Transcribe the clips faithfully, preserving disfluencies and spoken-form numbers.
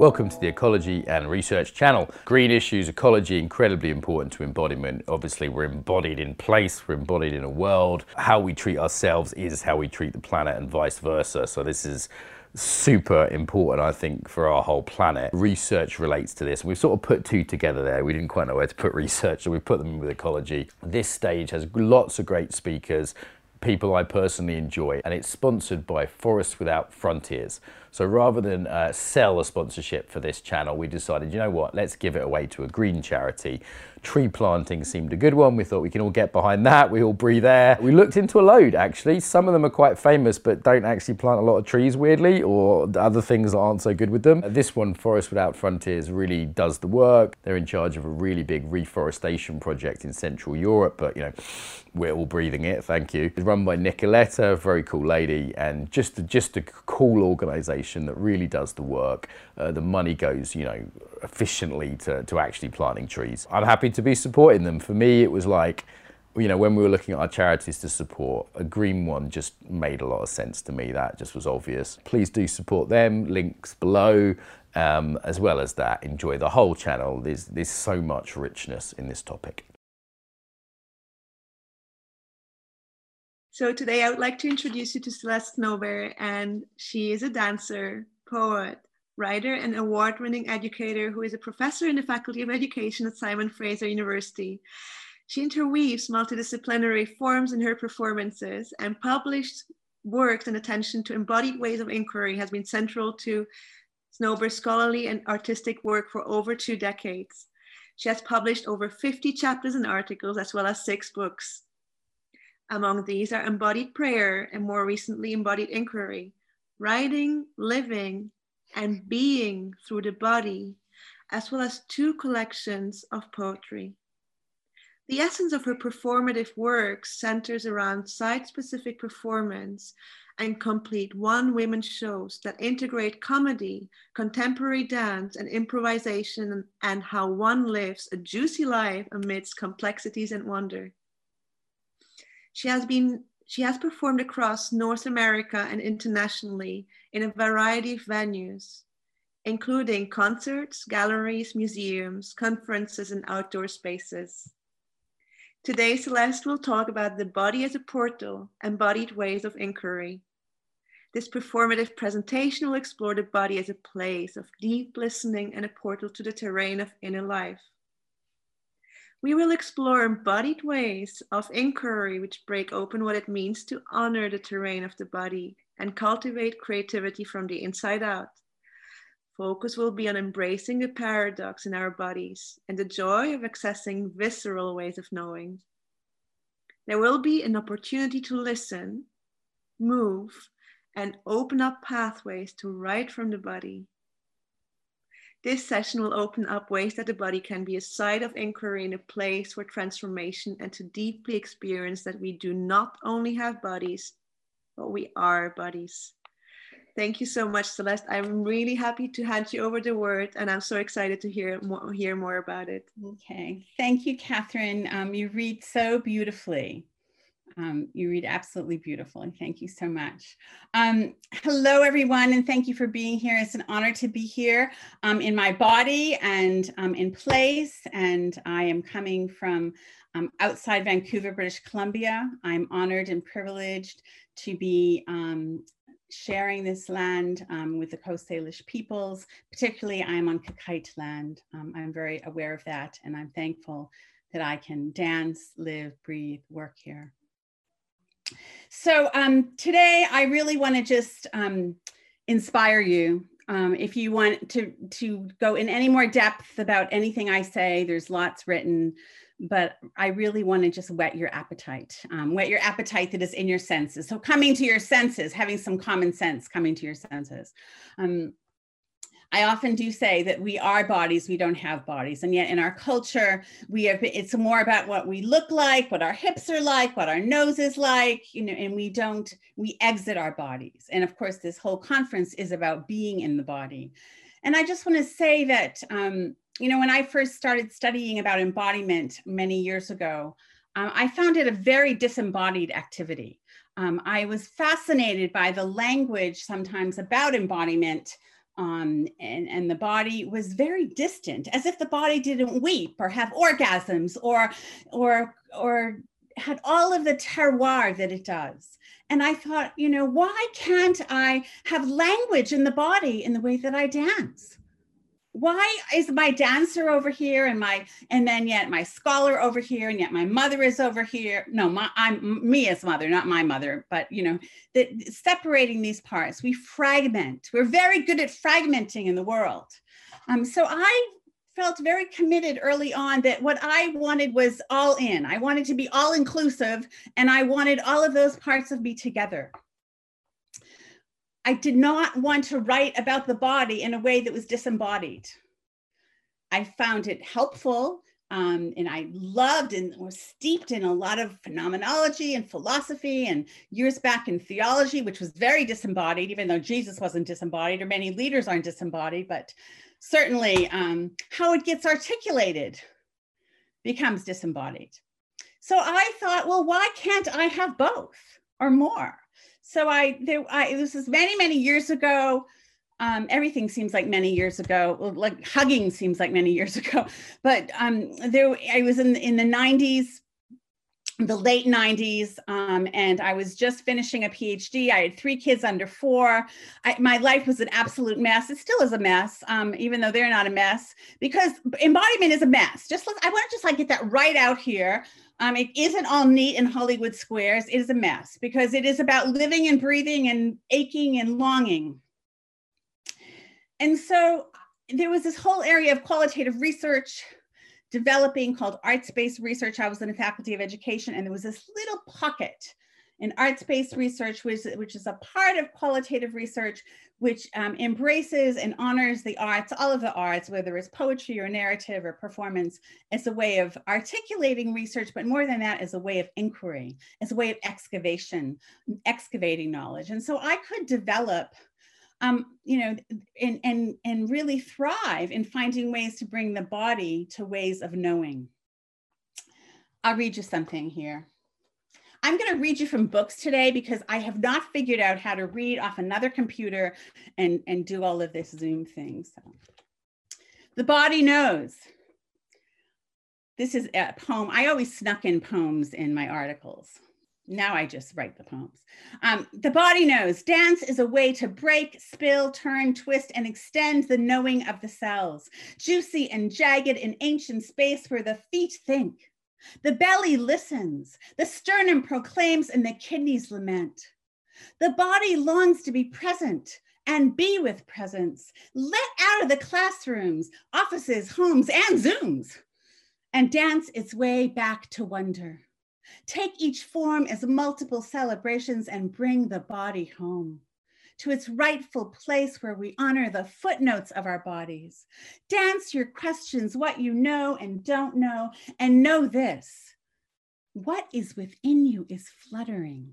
Welcome to the Ecology and Research channel. Green issues, ecology, incredibly important to embodiment. Obviously, we're embodied in place, we're embodied in a world. How we treat ourselves is how we treat the planet and vice versa. So this is super important, I think, for our whole planet. Research relates to this. We've sort of put two together there. We didn't quite know where to put research, so we put them in with ecology. This stage has lots of great speakers, people I personally enjoy, and it's sponsored by Forests Without Frontiers. So rather than uh, sell a sponsorship for this channel, we decided, you know what, let's give it away to a green charity. Tree planting seemed a good one. We thought we can all get behind that. We all breathe air. We looked into a load, actually. Some of them are quite famous, but don't actually plant a lot of trees, weirdly, or other things that aren't so good with them. This one, Forests Without Frontiers, really does the work. They're in charge of a really big reforestation project in Central Europe, but, you know, we're all breathing it, thank you. It's run by Nicoletta, a very cool lady, and just, just a cool organization that really does the work. Uh, the money goes, you know, efficiently to, to actually planting trees. I'm happy to be supporting them. For me, it was like, you know, when we were looking at our charities to support, a green one just made a lot of sense to me. That just was obvious. Please do support them, links below, um, as well as that, enjoy the whole channel. There's, there's so much richness in this topic. So today I would like to introduce you to Celeste Snowberry, and she is a dancer, poet, writer, and award-winning educator who is a professor in the Faculty of Education at Simon Fraser University. She interweaves multidisciplinary forms in her performances, and published works and attention to embodied ways of inquiry has been central to Snowberry's scholarly and artistic work for over two decades. She has published over fifty chapters and articles, as well as six books. Among these are Embodied Prayer and more recently Embodied Inquiry, Writing, Living, and Being Through the Body, as well as two collections of poetry. The essence of her performative work centers around site-specific performance and complete one-woman shows that integrate comedy, contemporary dance, and improvisation, and how one lives a juicy life amidst complexities and wonder. She has been, she has performed across North America and internationally in a variety of venues, including concerts, galleries, museums, conferences, and outdoor spaces. Today, Celeste will talk about the body as a portal, embodied ways of inquiry. This performative presentation will explore the body as a place of deep listening and a portal to the terrain of inner life. We will explore embodied ways of inquiry which break open what it means to honor the terrain of the body and cultivate creativity from the inside out. Focus will be on embracing the paradox in our bodies and the joy of accessing visceral ways of knowing. There will be an opportunity to listen, move, and open up pathways to write from the body. This session will open up ways that the body can be a site of inquiry and a place for transformation, and to deeply experience that we do not only have bodies, but we are bodies. Thank you so much, Celeste. I'm really happy to hand you over the word, and I'm so excited to hear more, hear more about it. Okay, thank you, Catherine. Um, you read so beautifully. Um, you read absolutely beautifully. Thank you so much. Um, hello, everyone, and thank you for being here. It's an honor to be here um, in my body and um, in place. And I am coming from um, outside Vancouver, British Columbia. I'm honored and privileged to be um, sharing this land um, with the Coast Salish peoples. Particularly, I'm on Kakite land. Um, I'm very aware of that, and I'm thankful that I can dance, live, breathe, work here. So um, today I really want to just um, inspire you. Um, if you want to, to go in any more depth about anything I say, there's lots written, but I really want to just whet your appetite, um, whet your appetite that is in your senses. So coming to your senses, having some common sense, coming to your senses. Um, I often do say that we are bodies, we don't have bodies. And yet in our culture, we have, it's more about what we look like, what our hips are like, what our nose is like, you know, and we don't, we exit our bodies. And of course, this whole conference is about being in the body. And I just want to say that, um, you know, when I first started studying about embodiment many years ago, um, I found it a very disembodied activity. Um, I was fascinated by the language sometimes about embodiment, Um, and, and the body was very distant, as if the body didn't weep or have orgasms or, or, or had all of the terroir that it does. And I thought, you know, why can't I have language in the body in the way that I dance? Why is my dancer over here and my, and then yet my scholar over here, and yet my mother is over here? No, my, I'm me as mother, not my mother, but you know, that separating these parts, we fragment. We're very good at fragmenting in the world. Um, so I felt very committed early on that what I wanted was all in. I wanted to be all inclusive, and I wanted all of those parts of me together. I did not want to write about the body in a way that was disembodied. I found it helpful, um, and I loved and was steeped in a lot of phenomenology and philosophy, and years back in theology, which was very disembodied, even though Jesus wasn't disembodied, or many leaders aren't disembodied, but certainly um, how it gets articulated becomes disembodied. So I thought, well, why can't I have both or more? So I, there, I, this was many, many years ago. Um, everything seems like many years ago. Well, like hugging seems like many years ago. But um, there, I was in in the nineties, the late nineties, um, and I was just finishing a PhD. I had three kids under four. I, my life was an absolute mess. It still is a mess, um, even though they're not a mess, because embodiment is a mess. Just let's, I want to just like get that right out here. Um, it isn't all neat in Hollywood squares. It is a mess, because it is about living and breathing and aching and longing. And so there was this whole area of qualitative research developing called arts-based research. I was in the Faculty of Education, and there was this little pocket in arts-based research, which, which is a part of qualitative research, which um, embraces and honors the arts, all of the arts, whether it's poetry or narrative or performance, as a way of articulating research, but more than that, as a way of inquiry, as a way of excavation, excavating knowledge. And so I could develop, um, you know, and, and, and really thrive in finding ways to bring the body to ways of knowing. I'll read you something here. I'm going to read you from books today, because I have not figured out how to read off another computer and, and do all of this Zoom thing. So. The Body Knows. This is a poem. I always snuck in poems in my articles. Now I just write the poems. Um, the body knows. Dance is a way to break, spill, turn, twist, and extend the knowing of the cells. Juicy and jagged in ancient space where the feet think. The belly listens, the sternum proclaims, and the kidneys lament. The body longs to be present and be with presence, let out of the classrooms, offices, homes, and Zooms, and dance its way back to wonder. Take each form as multiple celebrations and bring the body home to its rightful place where we honor the footnotes of our bodies. Dance your questions, what you know and don't know, and know this: what is within you is fluttering,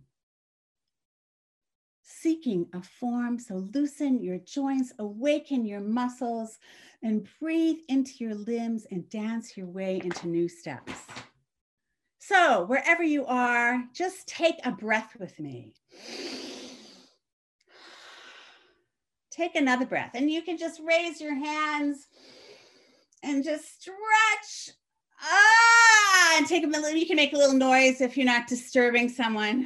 seeking a form. So loosen your joints, awaken your muscles, and breathe into your limbs and dance your way into new steps. So wherever you are, just take a breath with me. Take another breath, and you can just raise your hands and just stretch. Ah, and take a little, you can make a little noise if you're not disturbing someone.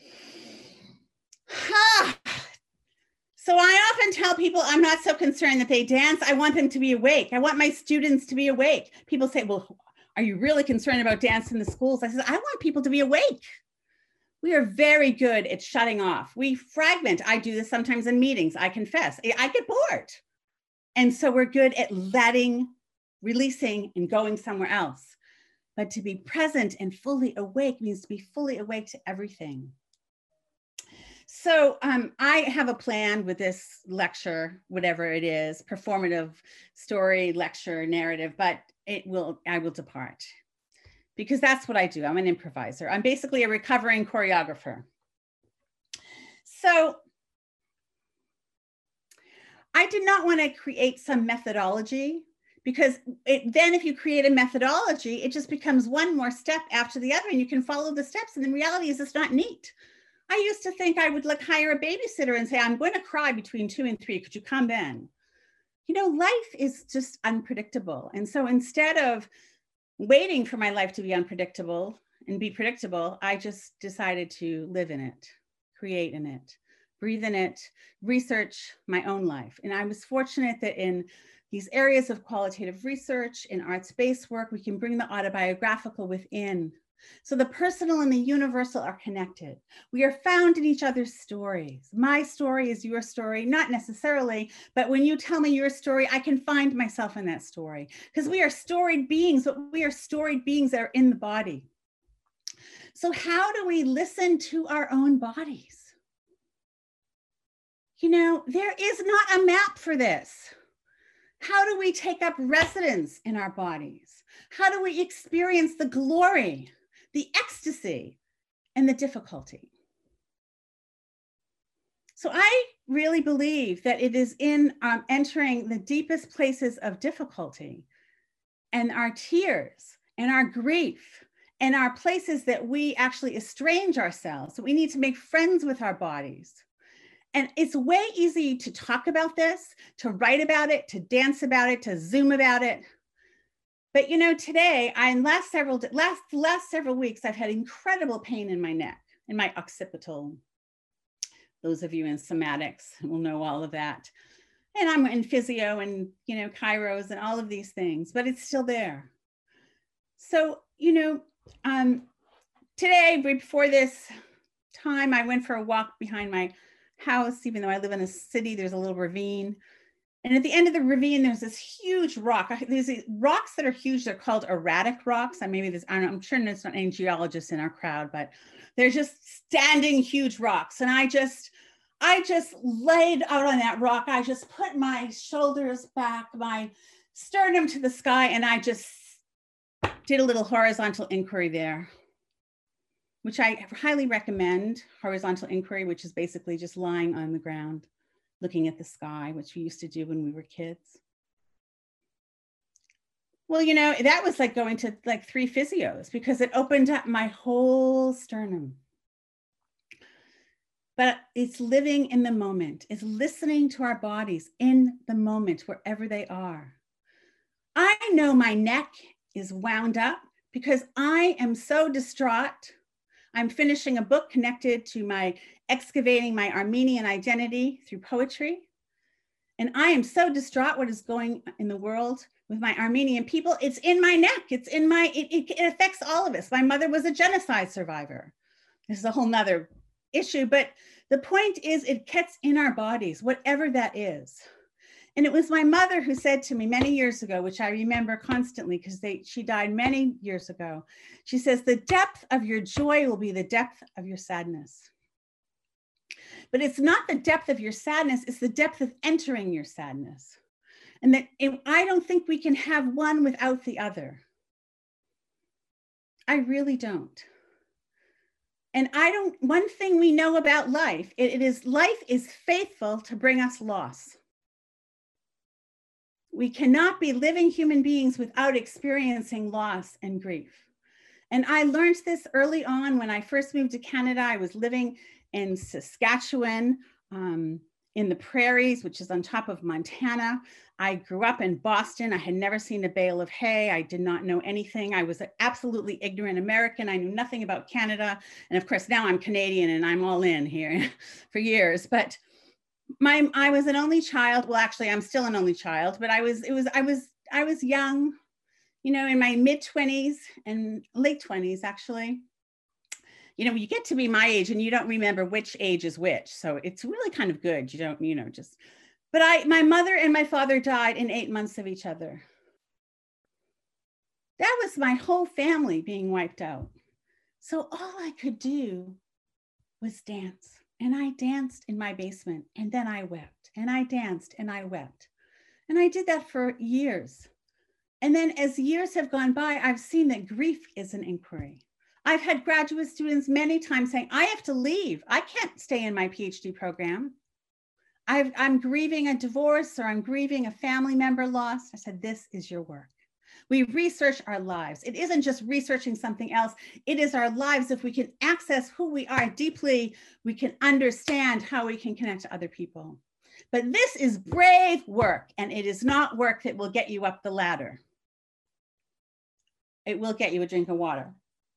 Ah. So I often tell people I'm not so concerned that they dance. I want them to be awake. I want my students to be awake. People say, well, are you really concerned about dance in the schools? I said, I want people to be awake. We are very good at shutting off. We fragment. I do this sometimes in meetings. I confess, I get bored. And so we're good at letting, releasing, and going somewhere else. But to be present and fully awake means to be fully awake to everything. So um, I have a plan with this lecture, whatever it is, performative story, lecture, narrative, but it will, I will depart. Because that's what I do. I'm an improviser. I'm basically a recovering choreographer. So I did not want to create some methodology, because it, then if you create a methodology, it just becomes one more step after the other, and you can follow the steps. And the reality is it's not neat. I used to think I would like hire a babysitter and say, I'm going to cry between two and three. Could you come in? you know, life is just unpredictable. And so instead of waiting for my life to be unpredictable and be predictable, I just decided to live in it, create in it, breathe in it, research my own life. And I was fortunate that in these areas of qualitative research, in arts-based work, we can bring the autobiographical within. So the personal and the universal are connected. We are found in each other's stories. My story is your story, not necessarily, but when you tell me your story, I can find myself in that story, because we are storied beings, but we are storied beings that are in the body. So how do we listen to our own bodies? You know, there is not a map for this. How do we take up residence in our bodies? How do we experience the glory, the ecstasy, and the difficulty? So I really believe that it is in um, entering the deepest places of difficulty and our tears and our grief and our places that we actually estrange ourselves. So we need to make friends with our bodies. And it's way easy to talk about this, to write about it, to dance about it, to Zoom about it. But you know, today, I in last several last last several weeks, I've had incredible pain in my neck, in my occipital. Those of you in somatics will know all of that. And I'm in physio and you know, chiros and all of these things, but it's still there. So you know, um, today before this time, I went for a walk behind my house. Even though I live in a city, there's a little ravine. And at the end of the ravine, there's this huge rock. There's these rocks that are huge. They're called erratic rocks. And maybe there's, I don't know, I'm sure there's not any geologists in our crowd, but they're just standing huge rocks. And I just, I just laid out on that rock. I just put my shoulders back, my sternum to the sky, and I just did a little horizontal inquiry there, which I highly recommend, horizontal inquiry, which is basically just lying on the ground, looking at the sky, which we used to do when we were kids. Well, you know, that was like going to like three physios because it opened up my whole sternum. But it's living in the moment, it's listening to our bodies in the moment, wherever they are. I know my neck is wound up because I am so distraught. I'm finishing a book connected to my excavating my Armenian identity through poetry. And I am so distraught what is going in the world with my Armenian people. It's in my neck. It's in my, it, it, it affects all of us. My mother was a genocide survivor. This is a whole nother issue, but the point is it gets in our bodies, whatever that is. And it was my mother who said to me many years ago, which I remember constantly because they she died many years ago. She says, the depth of your joy will be the depth of your sadness. But it's not the depth of your sadness, it's the depth of entering your sadness. And that it, I don't think we can have one without the other. I really don't. And I don't, one thing we know about life, it, it is life is faithful to bring us loss. We cannot be living human beings without experiencing loss and grief. And I learned this early on when I first moved to Canada. I was living in Saskatchewan, um, in the prairies, which is on top of Montana. I grew up in Boston. I had never seen a bale of hay. I did not know anything. I was an absolutely ignorant American. I knew nothing about Canada. And of course, now I'm Canadian and I'm all in here for years. But My, I was an only child. Well, actually, I'm still an only child, but I was, it was, I was, I was young, you know, in my mid twenties and late twenties, actually. You know, you get to be my age and you don't remember which age is which. So it's really kind of good. You don't, you know, just, but I, my mother and my father died in eight months of each other. That was my whole family being wiped out. So all I could do was dance. And I danced in my basement and then I wept and I danced and I wept. And I did that for years. And then as years have gone by, I've seen that grief is an inquiry. I've had graduate students many times saying, I have to leave. I can't stay in my PhD program. I've, I'm grieving a divorce or I'm grieving a family member lost. I said, this is your work. We research our lives. It isn't just researching something else. It is our lives. If we can access who we are deeply, we can understand how we can connect to other people. But this is brave work, and it is not work that will get you up the ladder. It will get you a drink of water.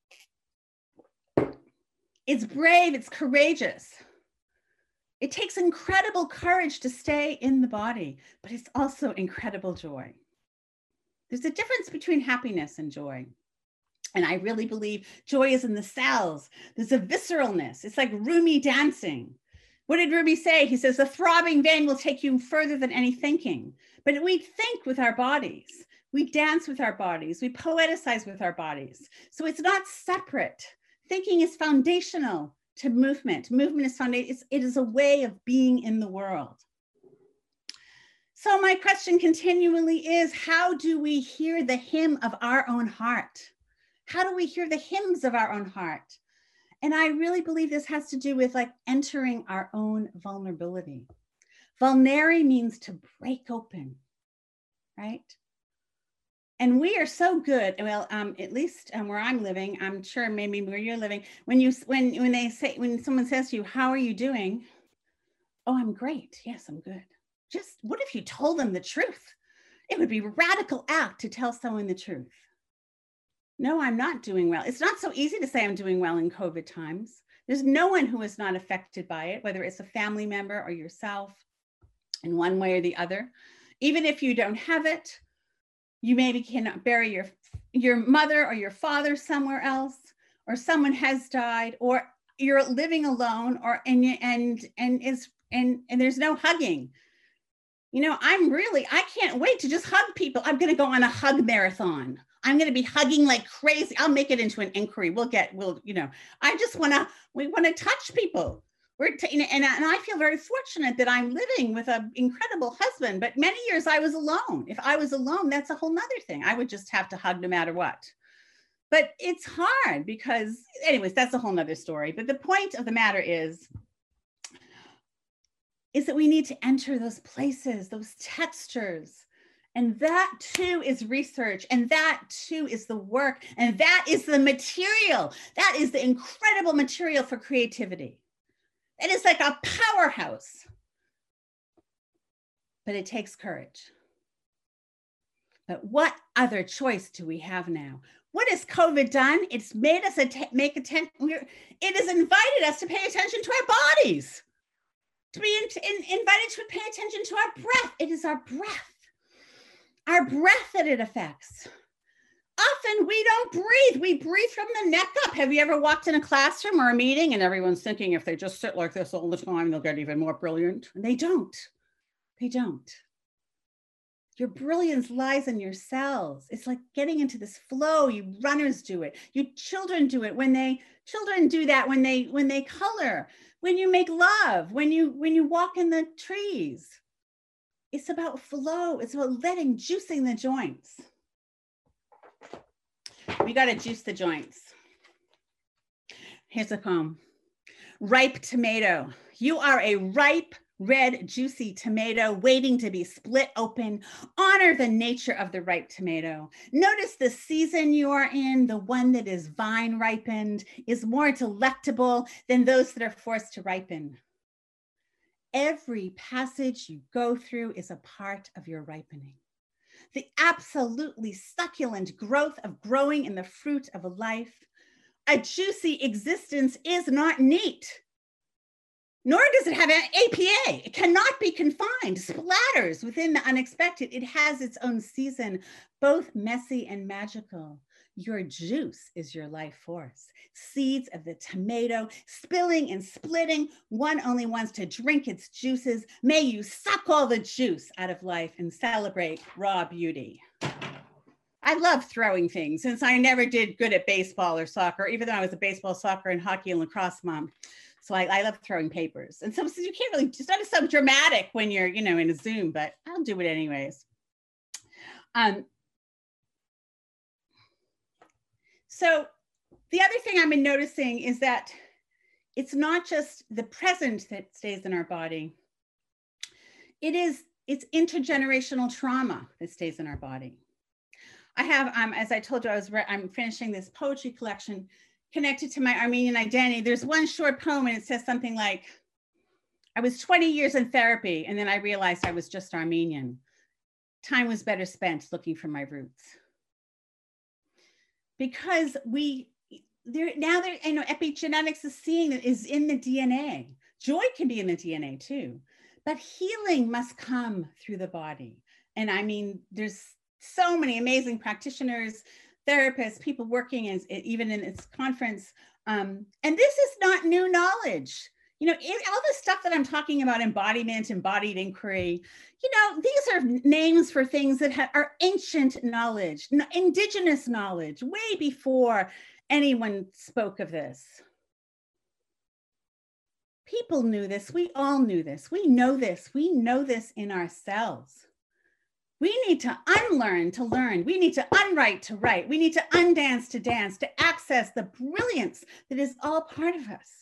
It's brave, it's courageous. It takes incredible courage to stay in the body, but it's also incredible joy. There's a difference between happiness and joy. And I really believe joy is in the cells. There's a visceralness. It's like Rumi dancing. What did Rumi say? He says, the throbbing vein will take you further than any thinking. But we think with our bodies. We dance with our bodies. We poeticize with our bodies. So it's not separate. Thinking is foundational to movement. Movement is foundational. It is a way of being in the world. So my question continually is, how do we hear the hymn of our own heart? How do we hear the hymns of our own heart? And I really believe this has to do with like entering our own vulnerability. Vulnere means to break open, right? And we are so good. Well, um, at least um, where I'm living, I'm sure maybe where you're living. When you when when they say when someone says to you, "How are you doing?" "Oh, I'm great. Yes, I'm good." Just what if you told them the truth? It would be a radical act to tell someone the truth. No, I'm not doing well. It's not so easy to say I'm doing well in COVID times. There's no one who is not affected by it, whether it's a family member or yourself, in one way or the other. Even if you don't have it, you maybe cannot bury your, your mother or your father somewhere else, or someone has died, or you're living alone, or and and and is and and there's no hugging. You know, I'm really, I can't wait to just hug people. I'm going to go on a hug marathon. I'm going to be hugging like crazy. I'll make it into an inquiry. We'll get, we'll, you know, I just want to, we want to touch people. We're t- and, and I feel very fortunate that I'm living with an incredible husband, but many years I was alone. If I was alone, that's a whole nother thing. I would just have to hug no matter what. But it's hard because, anyways, that's a whole nother story. But the point of the matter is, is that we need to enter those places, those textures. And that too is research. And that too is the work. And that is the material. That is the incredible material for creativity. It is like a powerhouse. But it takes courage. But what other choice do we have now? What has COVID done? It's made us att- make attention. It has invited us to pay attention to our bodies. To be in, in, invited to pay attention to our breath. It is our breath, our breath that it affects. Often we don't breathe. We breathe from the neck up. Have you ever walked in a classroom or a meeting and everyone's thinking if they just sit like this all the time, they'll get even more brilliant? And they don't. They don't. Your brilliance lies in your cells. It's like getting into this flow. You runners do it. You children do it when they, children do that when they, when they color, when you make love, when you, when you walk in the trees. It's about flow. It's about letting, juicing the joints. We got to juice the joints. Here's a poem. Ripe tomato. You are a ripe, red, juicy tomato waiting to be split open. Honor the nature of the ripe tomato. Notice the season you are in, the one that is vine ripened, is more delectable than those that are forced to ripen. Every passage you go through is a part of your ripening. The absolutely succulent growth of growing in the fruit of a life. A juicy existence is not neat. Nor does it have an A P A. It cannot be confined, splatters within the unexpected. It has its own season, both messy and magical. Your juice is your life force. Seeds of the tomato, spilling and splitting. One only wants to drink its juices. May you suck all the juice out of life and celebrate raw beauty. I love throwing things since I never did good at baseball or soccer, even though I was a baseball, soccer, and hockey and lacrosse mom. So I, I love throwing papers. And so, so you can't really, it's not so dramatic when you're, you know, in a Zoom, but I'll do it anyways. Um, so the other thing I've been noticing is that it's not just the present that stays in our body. It is, it's intergenerational trauma that stays in our body. I have, um, as I told you, I was, I'm finishing this poetry collection connected to my Armenian identity. There's one short poem and it says something like, I was twenty years in therapy, and then I realized I was just Armenian. Time was better spent looking for my roots. Because we, there now there, you know, epigenetics is seeing that is in the D N A. Joy can be in the D N A too, but healing must come through the body. And I mean, there's so many amazing practitioners, therapists, people working as even in its conference. Um, and this is not new knowledge. You know, in, all the stuff that I'm talking about, embodiment, embodied inquiry, you know, these are names for things that ha- are ancient knowledge, n- indigenous knowledge, way before anyone spoke of this. People knew this. We all knew this. We know this. We know this in ourselves. We need to unlearn to learn. We need to unwrite to write. We need to undance to dance, to access the brilliance that is all part of us.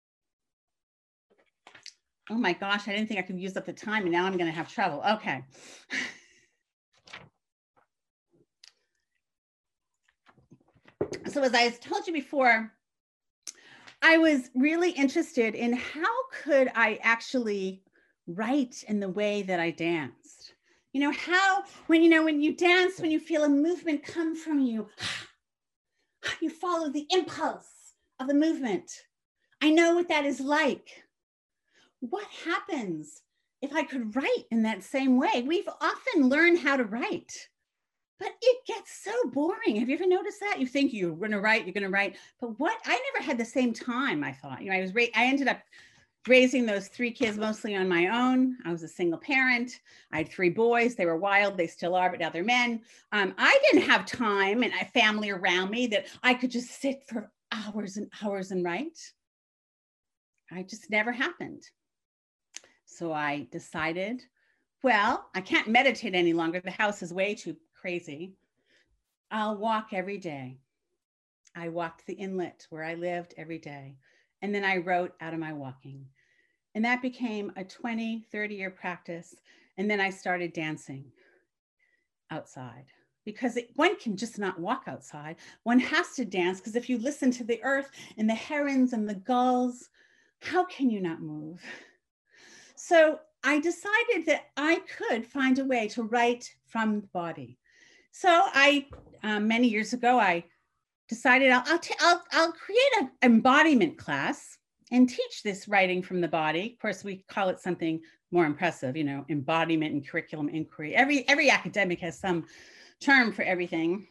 Oh my gosh, I didn't think I could use up the time, and now I'm going to have trouble. Okay. So as I told you before, I was really interested in how could I actually write in the way that I danced. You know, how, when, you know, when you dance, when you feel a movement come from you, you follow the impulse of the movement. I know what that is like. What happens if I could write in that same way? We've often learned how to write, but it gets so boring. Have you ever noticed that? You think you're going to write, you're going to write, but what? I never had the same time, I thought. You know, I was, ra- I ended up raising those three kids mostly on my own. I was a single parent. I had three boys. They were wild. They still are, but now they're men. Um, I didn't have time and a family around me that I could just sit for hours and hours and write. I just never happened. So I decided, well, I can't meditate any longer. The house is way too crazy. I'll walk every day. I walked the inlet where I lived every day. And then I wrote out of my walking. And that became a twenty, thirty year practice. And then I started dancing outside because it, one can just not walk outside. One has to dance because if you listen to the earth and the herons and the gulls, how can you not move? So I decided that I could find a way to write from the body. So I, um, many years ago, I decided I'll, I'll, I'll, I'll create an embodiment class and teach this writing from the body. Of course, we call it something more impressive, you know, embodiment and curriculum inquiry. Every, every academic has some term for everything.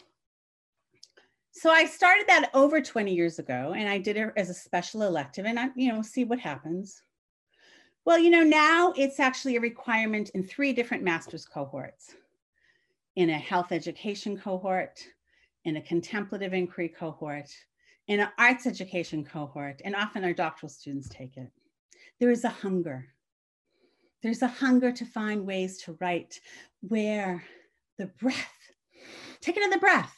So I started that over twenty years ago, and I did it as a special elective, and I, you know, see what happens. Well, you know, now it's actually a requirement in three different master's cohorts, in a health education cohort, in a contemplative inquiry cohort, in an arts education cohort, and often our doctoral students take it. There is a hunger. There's a hunger to find ways to write where the breath, take another breath.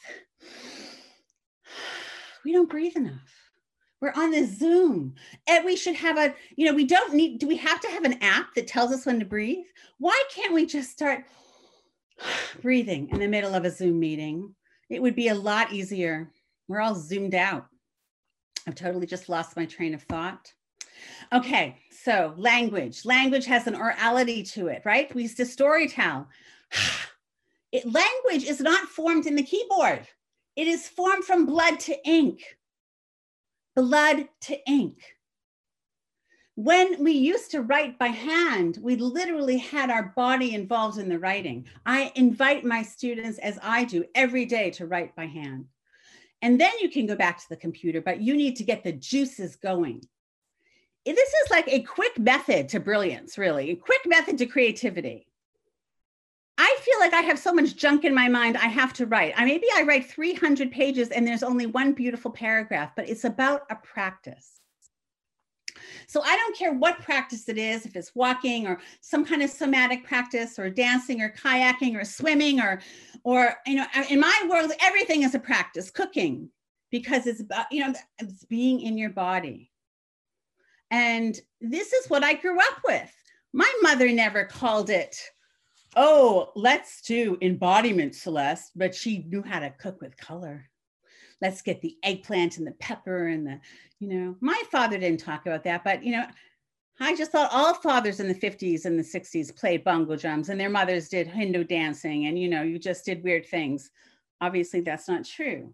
We don't breathe enough. We're on this Zoom, and we should have a, you know, we don't need, do we have to have an app that tells us when to breathe? Why can't we just start breathing in the middle of a Zoom meeting? It would be a lot easier. We're all zoomed out. I've totally just lost my train of thought. Okay, so language. Language has an orality to it, right? We used to storytell. It, language is not formed in the keyboard. It is formed from blood to ink. Blood to ink. When we used to write by hand, we literally had our body involved in the writing. I invite my students, as I do every day, to write by hand. And then you can go back to the computer, but you need to get the juices going. This is like a quick method to brilliance, really, a quick method to creativity. I feel like I have so much junk in my mind, I have to write. I, maybe I write three hundred pages and there's only one beautiful paragraph, but it's about a practice. So I don't care what practice it is, if it's walking or some kind of somatic practice or dancing or kayaking or swimming or, or you know, in my world, everything is a practice, cooking, because it's about, you know, it's being in your body. And this is what I grew up with. My mother never called it, oh, let's do embodiment, Celeste, but she knew how to cook with color. Let's get the eggplant and the pepper and the, you know, my father didn't talk about that, but, you know, I just thought all fathers in the fifties and the sixties played bongo drums and their mothers did Hindu dancing and, you know, you just did weird things. Obviously, that's not true.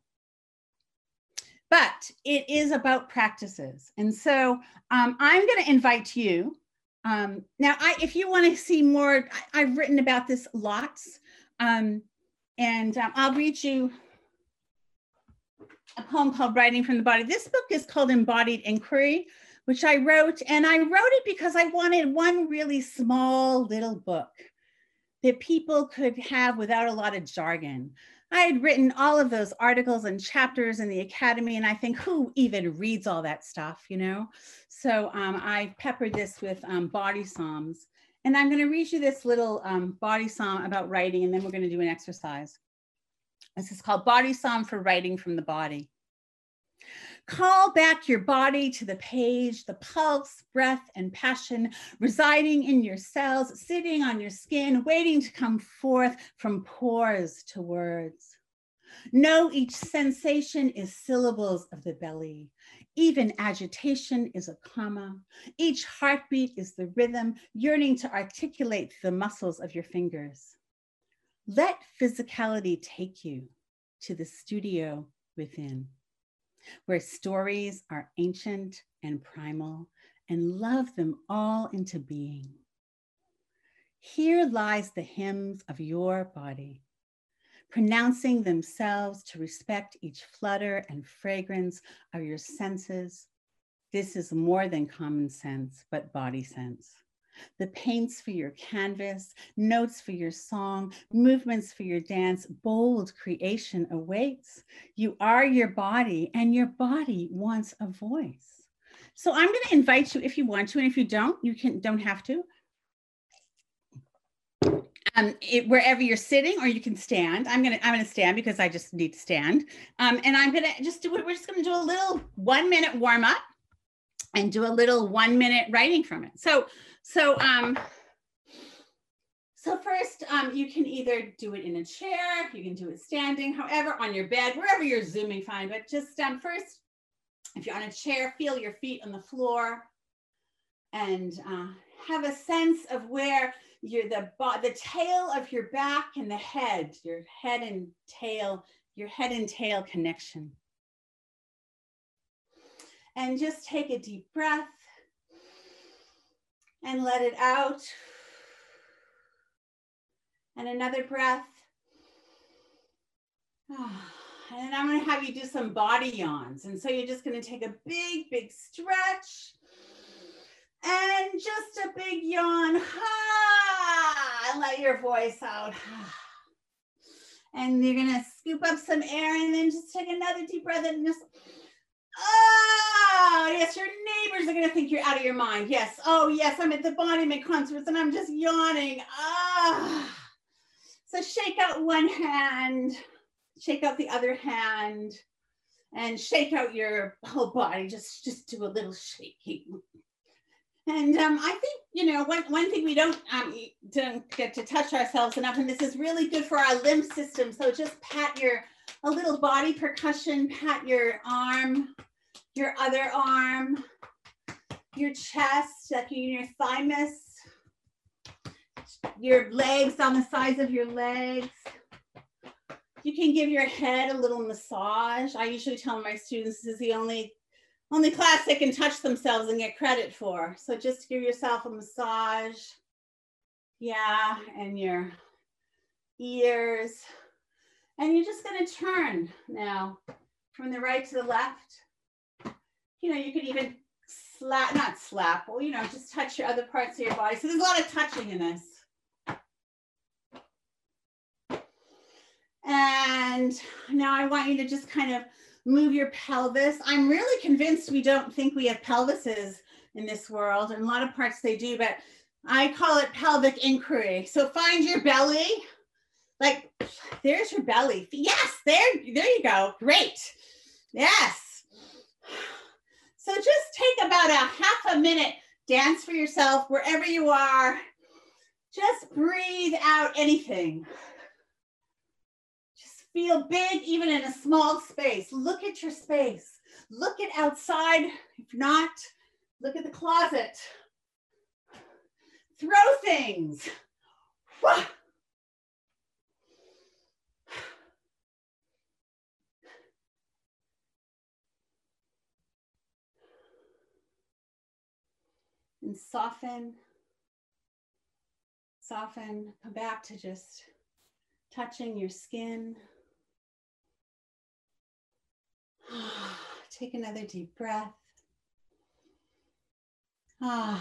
But it is about practices. And so um, I'm going to invite you. Um, now, I, if you want to see more, I, I've written about this lots. Um, and um, I'll read you a poem called Writing from the Body. This book is called Embodied Inquiry, which I wrote, and I wrote it because I wanted one really small little book that people could have without a lot of jargon. I had written all of those articles and chapters in the academy, and I think who even reads all that stuff, you know? So um, I peppered this with um, body psalms. And I'm gonna read you this little um, body psalm about writing, and then we're gonna do an exercise. This is called Body Psalm for Writing from the Body. Call back your body to the page, the pulse, breath, and passion residing in your cells, sitting on your skin, waiting to come forth from pores to words. Know each sensation is syllables of the belly. Even agitation is a comma. Each heartbeat is the rhythm, yearning to articulate the muscles of your fingers. Let physicality take you to the studio within, where stories are ancient and primal, and love them all into being. Here lies the hymns of your body, pronouncing themselves to respect each flutter and fragrance of your senses. This is more than common sense, but body sense. The paints for your canvas, notes for your song, movements for your dance, bold creation awaits. You are your body, and your body wants a voice. So I'm going to invite you if you want to, and if you don't, you can don't have to. Um, it, wherever you're sitting, or you can stand. I'm gonna I'm gonna stand because I just need to stand. Um, and I'm gonna just do it. We're just gonna do a little one minute warm up, and do a little one minute writing from it. So. So, um, so first, um, you can either do it in a chair, you can do it standing, however, on your bed, wherever you're zooming, fine. But just um, first, if you're on a chair, feel your feet on the floor, and uh, have a sense of where you're the the tail of your back and the head, your head and tail, your head and tail connection, and just take a deep breath. And let it out. And another breath. And then I'm going to have you do some body yawns. And so you're just going to take a big, big stretch. And just a big yawn. And let your voice out. And you're going to scoop up some air and then just take another deep breath and just. Oh, yes, your neighbors are going to think you're out of your mind. Yes. Oh, yes, I'm at the embodiment concerts and I'm just yawning. Ah. So shake out one hand, shake out the other hand, and shake out your whole body. Just, just do a little shaking. And um, I think, you know, one, one thing we don't, um, don't get to touch ourselves enough, and this is really good for our limb system. So just pat your a little body percussion, pat your arm, your other arm, your chest, like your thymus, your legs on the sides of your legs. You can give your head a little massage. I usually tell my students this is the only, only class they can touch themselves and get credit for. So just give yourself a massage. Yeah, and your ears. And you're just going to turn now from the right to the left. You know, you could even slap, not slap, well, you know, just touch your other parts of your body. So there's a lot of touching in this. And now I want you to just kind of move your pelvis. I'm really convinced we don't think we have pelvises in this world. In a lot of parts they do, but I call it pelvic inquiry. So find your belly. Like, there's your belly. Yes, there, there you go. Great. Yes. So just take about a half a minute, dance for yourself wherever you are. Just breathe out anything. Just feel big even in a small space. Look at your space. Look at outside. If not, look at the closet. throw things. Wah. And soften, soften, come back to just touching your skin. Take another deep breath. Ah.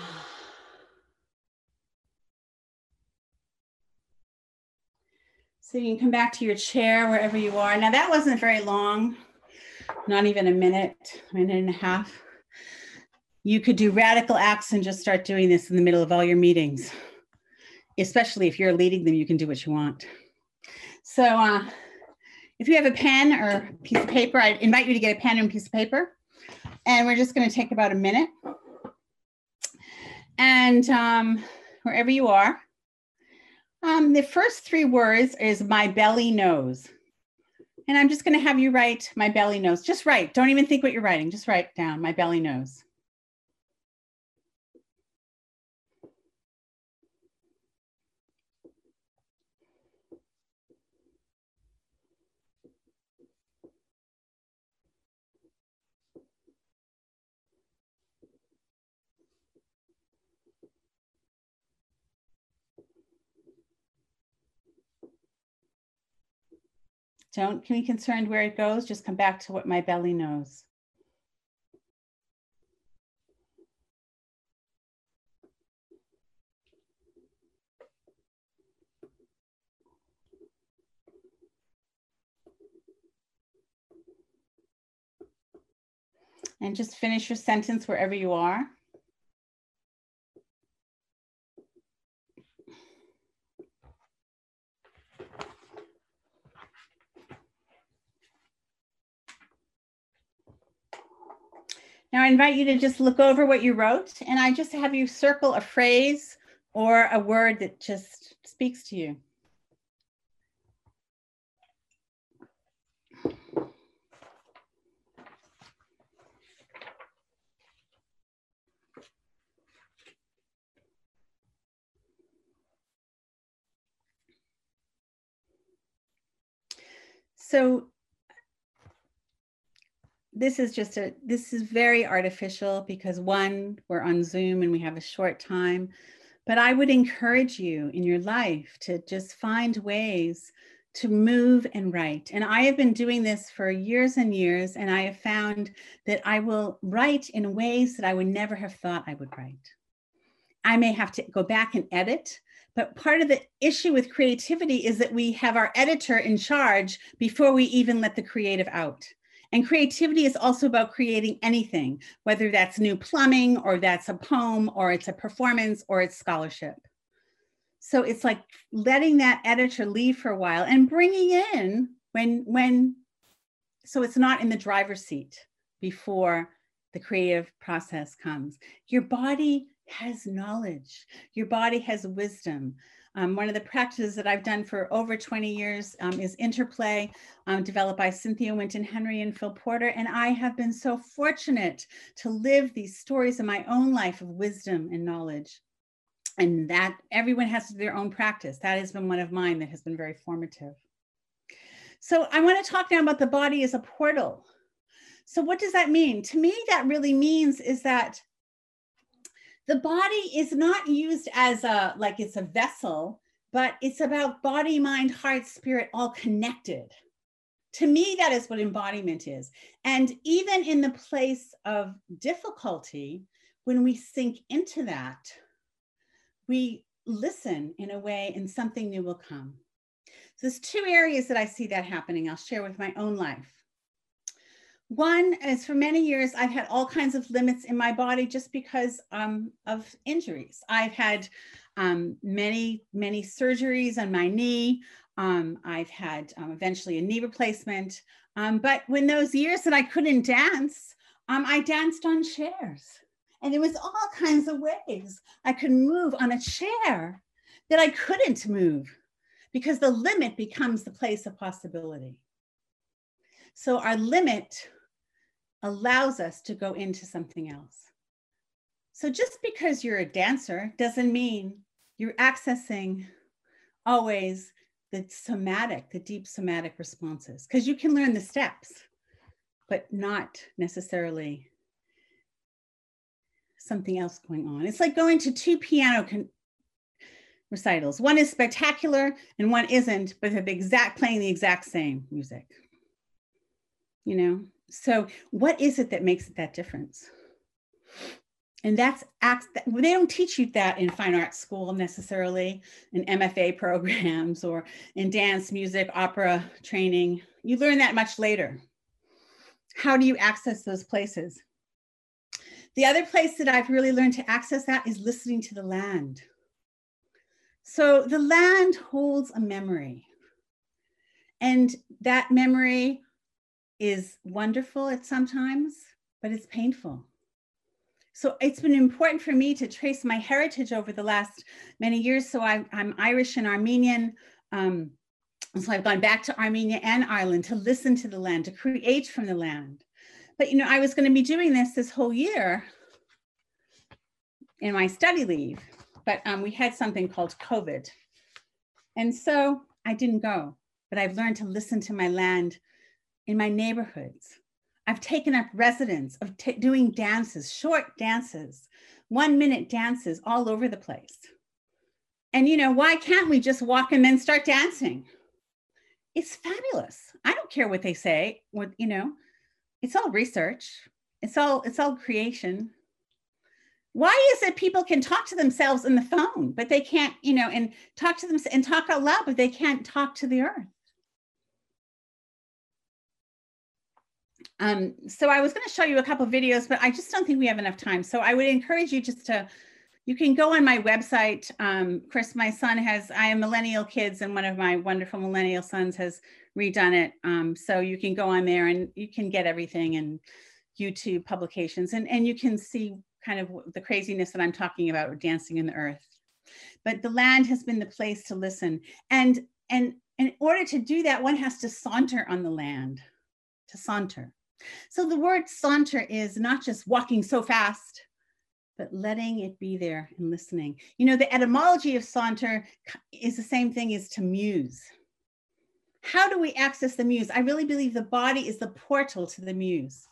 So you can come back to your chair wherever you are. Now that wasn't very long, not even a minute, a minute and a half. You could do radical acts and just start doing this in the middle of all your meetings. Especially if you're leading them, you can do what you want. So uh, if you have a pen or a piece of paper, I invite you to get a pen and a piece of paper. And we're just going to take about a minute. And um, wherever you are, um, the first three words is my belly knows. And I'm just going to have you write my belly knows. Just write. Don't even think what you're writing. Just write down my belly knows. Don't be concerned where it goes. Just come back to what my belly knows. And just finish your sentence wherever you are. Now I invite you to just look over what you wrote, and I just have you circle a phrase or a word that just speaks to you. So this is just a, this is very artificial because one, we're on Zoom and we have a short time, but I would encourage you in your life to just find ways to move and write. And I have been doing this for years and years, and I have found that I will write in ways that I would never have thought I would write. I may have to go back and edit, but part of the issue with creativity is that we have our editor in charge before we even let the creative out. And creativity is also about creating anything, whether that's new plumbing or that's a poem or it's a performance or it's scholarship. So it's like letting that editor leave for a while and bringing in when, when, so it's not in the driver's seat before the creative process comes. Your body has knowledge. Your body has wisdom. Um, one of the practices that I've done for over twenty years um, is interplay, um, developed by Cynthia Winton Henry and Phil Porter. And I have been so fortunate to live these stories in my own life of wisdom and knowledge. And that everyone has their own practice. That has been one of mine that has been very formative. So I want to talk now about the body as a portal. So what does that mean? To me, that really means is that the body is not used as a, like it's a vessel, but it's about body, mind, heart, spirit, all connected. To me, that is what embodiment is. And even in the place of difficulty, when we sink into that, we listen in a way and something new will come. So there's two areas that I see that happening. I'll share with my own life. One is for many years, I've had all kinds of limits in my body just because um, of injuries. I've had um, many, many surgeries on my knee. Um, I've had um, eventually a knee replacement. Um, but when those years that I couldn't dance, um, I danced on chairs. And there was all kinds of ways I could move on a chair that I couldn't move because the limit becomes the place of possibility. So our limit allows us to go into something else. So just because you're a dancer doesn't mean you're accessing always the somatic, the deep somatic responses, because you can learn the steps, but not necessarily something else going on. It's like going to two piano con recitals. One is spectacular and one isn't, but they're the exact, playing the exact same music. You know, so what is it that makes it that difference? And that's, they don't teach you that in fine arts school necessarily, in M F A programs or in dance, music, opera training. You learn that much later. How do you access those places? The other place that I've really learned to access that is listening to the land. So the land holds a memory, and that memory is wonderful at sometimes, but it's painful. So it's been important for me to trace my heritage over the last many years. So I, I'm Irish and Armenian. Um, so I've gone back to Armenia and Ireland to listen to the land, to create from the land. But, you know, I was going to be doing this this whole year in my study leave, but um, we had something called COVID. And so I didn't go, but I've learned to listen to my land in my neighborhoods. I've taken up residence of doing dances, short dances, one minute dances all over the place. And, you know, why can't we just walk and then start dancing? It's fabulous. I don't care what they say, what, you know, it's all research. It's all, it's all creation. Why is it people can talk to themselves in the phone, but they can't, you know, and talk to them and talk out loud, but they can't talk to the earth? Um, so I was going to show you a couple of videos, but I just don't think we have enough time. So I would encourage you just to, you can go on my website. Um, Chris, my son has, I am Millennial Kids, and one of my wonderful millennial sons has redone it. Um, so you can go on there and you can get everything, and YouTube publications, and, and you can see kind of the craziness that I'm talking about with dancing in the earth. But the land has been the place to listen. And, and in order to do that, one has to saunter on the land, to saunter. So the word saunter is not just walking so fast, but letting it be there and listening. You know, the etymology of saunter is the same thing as to muse. How do we access the muse? I really believe the body is the portal to the muse.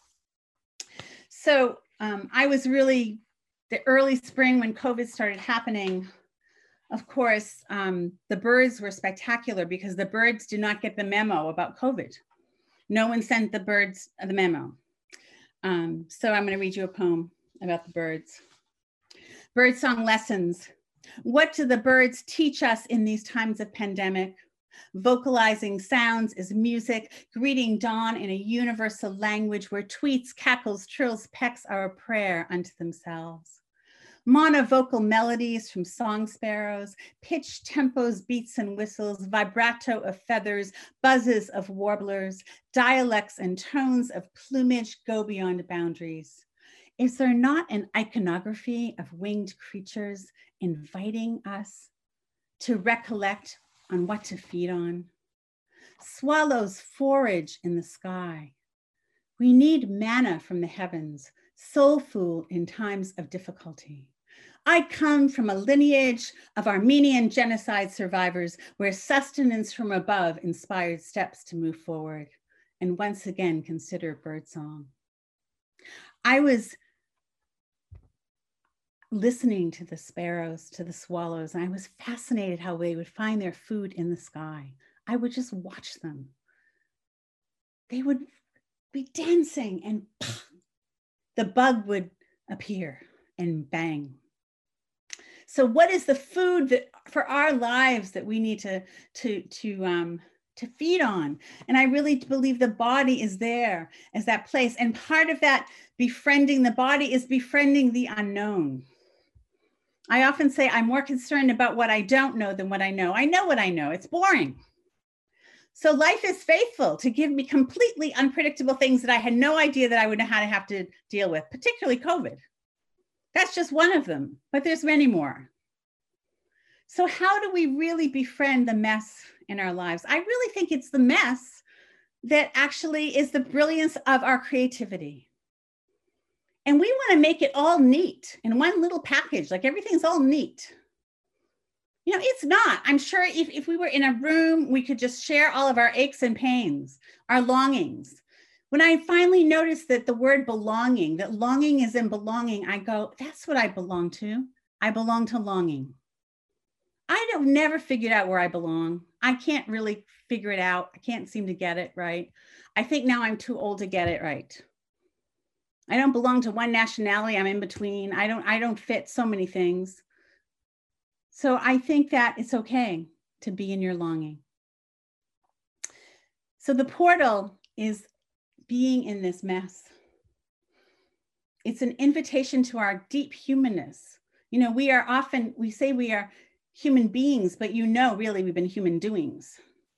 So um, I was really, the early spring when COVID started happening, of course, um, the birds were spectacular because the birds did not get the memo about COVID. No one sent the birds the memo. Um, so I'm going to read you a poem about the birds. Birdsong lessons. What do the birds teach us in these times of pandemic? Vocalizing sounds is music, greeting dawn in a universal language where tweets, cackles, trills, pecks are a prayer unto themselves. Monovocal melodies from song sparrows, pitch tempos, beats and whistles, vibrato of feathers, buzzes of warblers, dialects and tones of plumage go beyond boundaries. Is there not an iconography of winged creatures inviting us to recollect on what to feed on? Swallows forage in the sky. We need manna from the heavens, soul food in times of difficulty. I come from a lineage of Armenian genocide survivors where sustenance from above inspired steps to move forward, and once again consider birdsong. I was listening to the sparrows, to the swallows, and I was fascinated how they would find their food in the sky. I would just watch them. They would be dancing and the bug would appear and bang. So what is the food that for our lives that we need to, to, to, um, to feed on? And I really believe the body is there as that place. And part of that befriending the body is befriending the unknown. I often say I'm more concerned about what I don't know than what I know. I know what I know, it's boring. So life is faithful to give me completely unpredictable things that I had no idea that I would know how to have to deal with, particularly COVID. That's just one of them, but there's many more. So how do we really befriend the mess in our lives? I really think it's the mess that actually is the brilliance of our creativity. And we want to make it all neat in one little package, like everything's all neat. You know, it's not. I'm sure if, if we were in a room, we could just share all of our aches and pains, our longings. When I finally noticed that the word belonging, that longing is in belonging, I go, that's what I belong to. I belong to longing. I have never figured out where I belong. I can't really figure it out. I can't seem to get it right. I think now I'm too old to get it right. I don't belong to one nationality. I'm in between. I don't, I don't fit so many things. So I think that it's okay to be in your longing. So the portal is being in this mess. It's an invitation to our deep humanness. You know, we are often, we say we are human beings, but you know, really we've been human doings.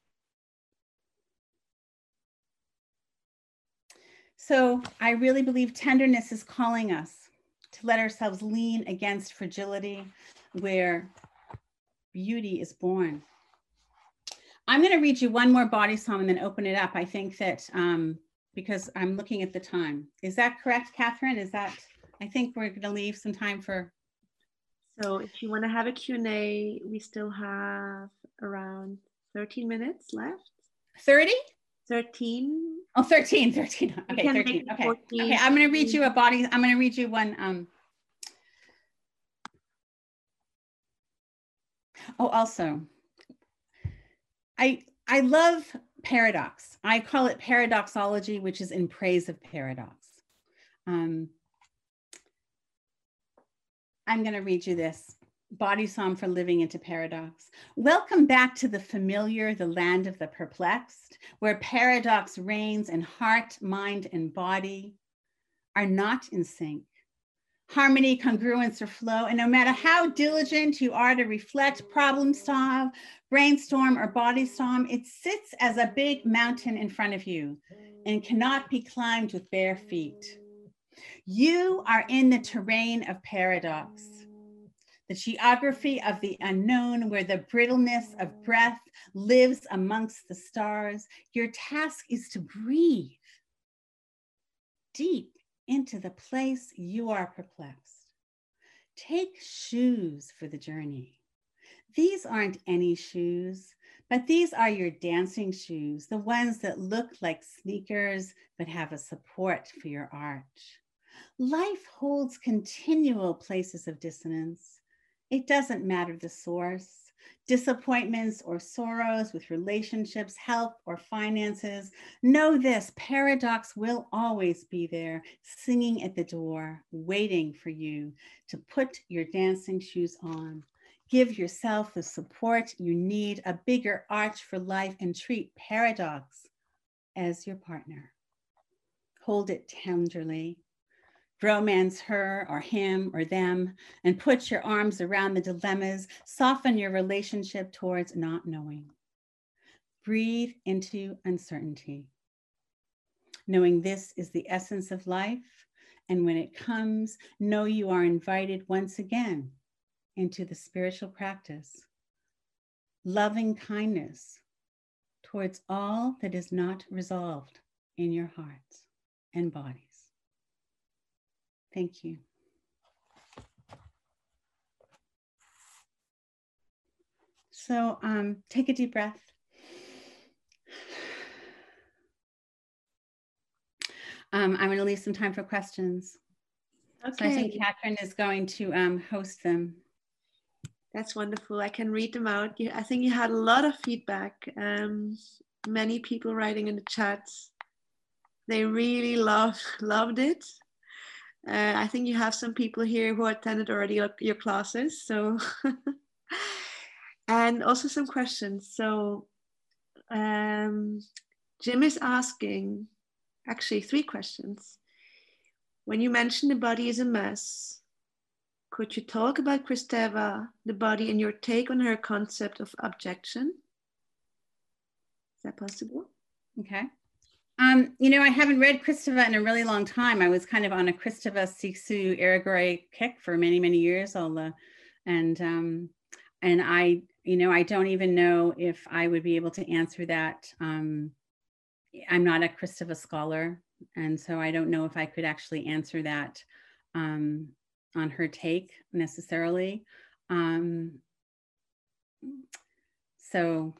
So I really believe tenderness is calling us to let ourselves lean against fragility where beauty is born. I'm going to read you one more body psalm and then open it up. I think that um, because I'm looking at the time. Is that correct, Catherine? Is that, I think we're going to leave some time for. So if you want to have a Q and A, we still have around thirteen minutes left. thirty? thirteen. Oh, thirteen, thirteen. Okay, thirteen. Okay. Okay, I'm going to read you a body. I'm going to read you one. Um, oh, also, I, I love paradox. I call it paradoxology, which is in praise of paradox. Um, I'm going to read you this body psalm for living into paradox. Welcome back to the familiar, the land of the perplexed, where paradox reigns and heart, mind, and body are not in sync. Harmony, congruence, or flow. And no matter how diligent you are to reflect, problem solve, brainstorm, or body storm, it sits as a big mountain in front of you and cannot be climbed with bare feet. You are in the terrain of paradox, the geography of the unknown, where the brittleness of breath lives amongst the stars. Your task is to breathe deep into the place you are perplexed. Take shoes for the journey. These aren't any shoes, but these are your dancing shoes, the ones that look like sneakers, but have a support for your arch. Life holds continual places of dissonance. It doesn't matter the source, disappointments or sorrows with relationships, health, or finances. Know this, paradox will always be there, singing at the door, waiting for you to put your dancing shoes on. Give yourself the support you need, a bigger arch for life, and treat paradox as your partner. Hold it tenderly. Romance her or him or them, and put your arms around the dilemmas. Soften your relationship towards not knowing. Breathe into uncertainty, knowing this is the essence of life. And when it comes, know you are invited once again into the spiritual practice. Loving kindness towards all that is not resolved in your hearts and bodies. Thank you. So um, take a deep breath. Um, I'm going to leave some time for questions. Okay. So I think Catherine is going to um, host them. That's wonderful. I can read them out. You, I think you had a lot of feedback. Um, many people writing in the chat. They really loved, loved it. Uh, I think you have some people here who attended already your, your classes. So, and also some questions. So um, Jim is asking, actually three questions. When you mentioned the body is a mess, could you talk about Kristeva, the body, and your take on her concept of objection? Is that possible? Okay. Um, you know, I haven't read Kristeva in a really long time. I was kind of on a Kristeva Siksu Irigaray kick for many, many years, Ola. And, um, and I, you know, I don't even know if I would be able to answer that. Um, I'm not a Kristeva scholar. And so I don't know if I could actually answer that um, on her take necessarily. Um, so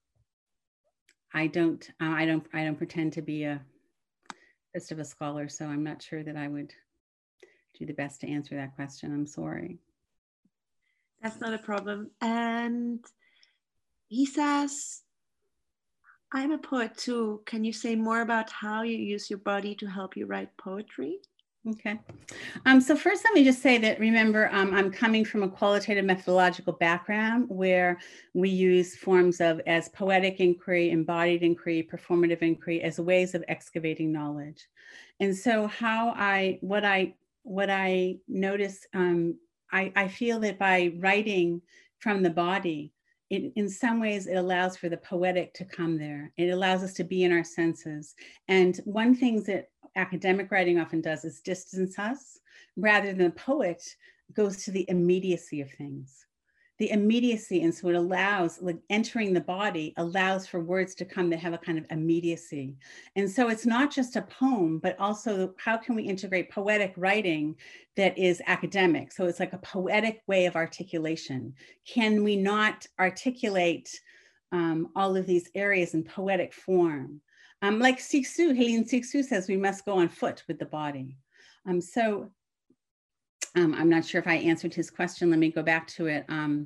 I don't, uh, I don't, I don't pretend to be a best of a scholar, so I'm not sure that I would do the best to answer that question. I'm sorry. That's not a problem. And he says, I'm a poet too. Can you say more about how you use your body to help you write poetry? Okay. Um, so first, let me just say that, remember, um, I'm coming from a qualitative methodological background where we use forms of as poetic inquiry, embodied inquiry, performative inquiry as ways of excavating knowledge. And so how I, what I, what I notice, um, I, I feel that by writing from the body, it, in some ways, it allows for the poetic to come there. It allows us to be in our senses. And one thing that academic writing often does is distance us, rather than the poet goes to the immediacy of things. The immediacy, and so it allows, like entering the body, allows for words to come that have a kind of immediacy. And so it's not just a poem, but also how can we integrate poetic writing that is academic? So it's like a poetic way of articulation. Can we not articulate um, all of these areas in poetic form? Um, like Cixous, Helene Cixous says, we must go on foot with the body. Um, so um, I'm not sure if I answered his question. Let me go back to it. Um,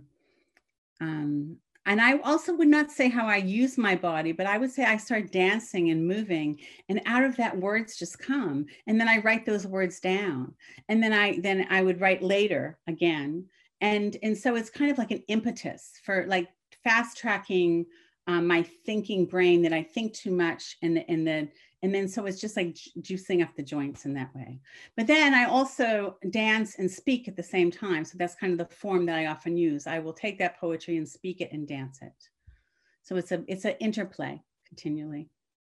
um, and I also would not say how I use my body, but I would say I start dancing and moving, and out of that words just come. And then I write those words down. And then I, then I would write later again. And, and so it's kind of like an impetus for like fast tracking Um, my thinking brain that I think too much, and the, and then and then so it's just like ju juicing up the joints in that way. But then I also dance and speak at the same time. So that's kind of the form that I often use. I will take that poetry and speak it and dance it. So it's a it's an interplay continually.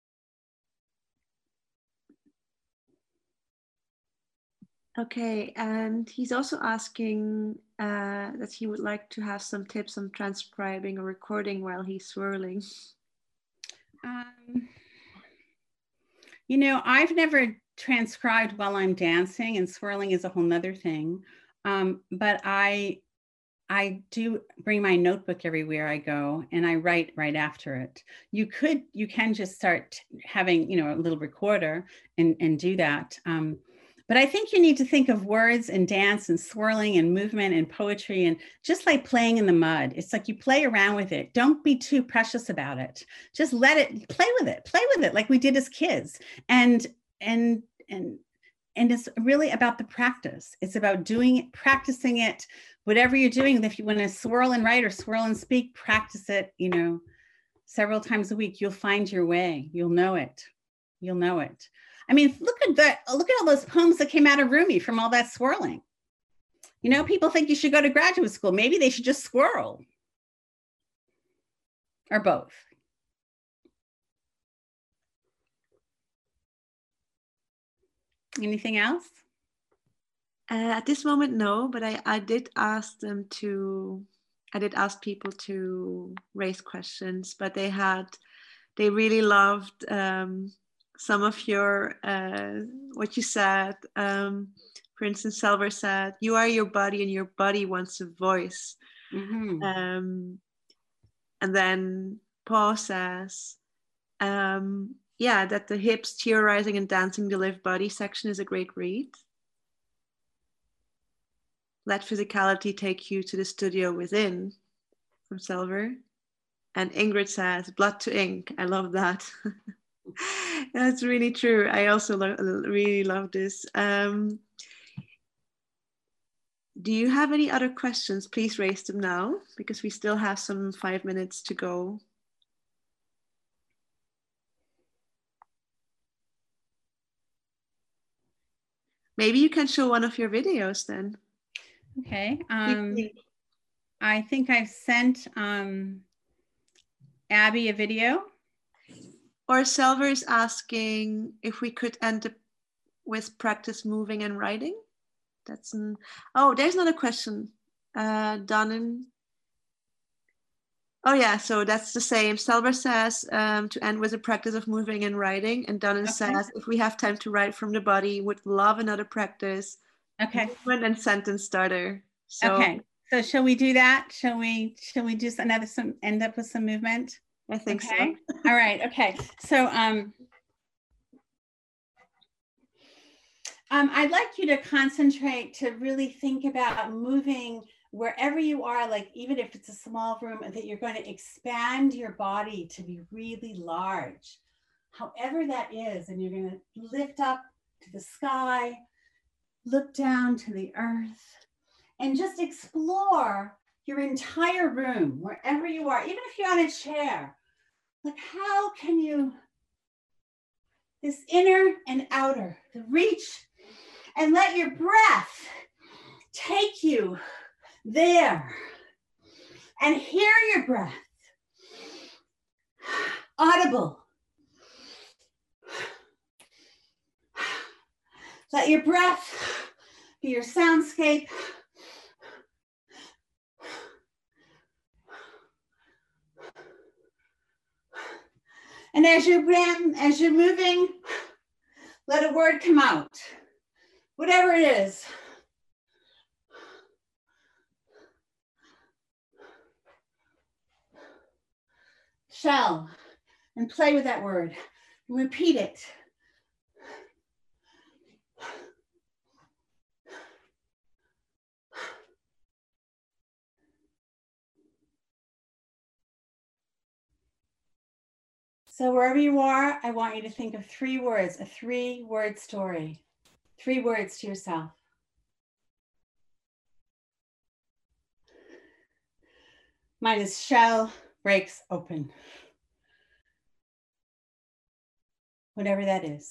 Okay, and he's also asking uh, that he would like to have some tips on transcribing or recording while he's swirling. Um, you know, I've never transcribed while I'm dancing, and swirling is a whole nother thing. Um, but I, I do bring my notebook everywhere I go, and I write right after it. You could, you can just start having, you know, a little recorder and, and do that. Um, But I think you need to think of words and dance and swirling and movement and poetry, and just like playing in the mud. It's like you play around with it. Don't be too precious about it. Just let it, play with it, play with it like we did as kids. And, and, and, and it's really about the practice. It's about doing it, practicing it, whatever you're doing. If you want to swirl and write or swirl and speak, practice it, you know, several times a week. You'll find your way. You'll know it. You'll know it. I mean, look at that. Look at all those poems that came out of Rumi from all that swirling. You know, people think you should go to graduate school. Maybe they should just swirl. Or both. Anything else? Uh, at this moment, no, but I, I did ask them to, I did ask people to raise questions, but they had, they really loved um, some of your, uh, what you said. Um, for instance, Selvar said, you are your body and your body wants a voice. Mm-hmm. Um, and then Paul says, um, yeah, that the hips, theorizing and dancing the live body section is a great read. Let physicality take you to the studio within, from Selvar. And Ingrid says, blood to ink. I love that. That's really true. I also lo really love this. Um, do you have any other questions? Please raise them now, because we still have some five minutes to go. Maybe you can show one of your videos then. Okay. Um, I think I've sent um, Abby a video. Or Selvar is asking if we could end up with practice moving and writing. That's an, oh, there's another question. Uh, Donen. Oh yeah, so that's the same. Selber says um, to end with a practice of moving and writing, and Dunnan okay. says if we have time to write from the body, would love another practice. Okay. Movement and sentence starter. So, okay. So shall we do that? Shall we? Shall we do another some end up with some movement? I think okay. so. All right. Okay. So um, um, I'd like you to concentrate to really think about moving wherever you are, like even if it's a small room, that you're going to expand your body to be really large, however that is. And you're going to lift up to the sky, look down to the earth, and just explore your entire room, wherever you are, even if you're on a chair. Like, how can you, this inner and outer, the reach, and let your breath take you there, and hear your breath, audible. Let your breath be your soundscape. And as you're, as you're moving, let a word come out, whatever it is. Shall, and play with that word. Repeat it. So wherever you are, I want you to think of three words, a three-word story. Three words to yourself. Mine is shell breaks open. Whatever that is.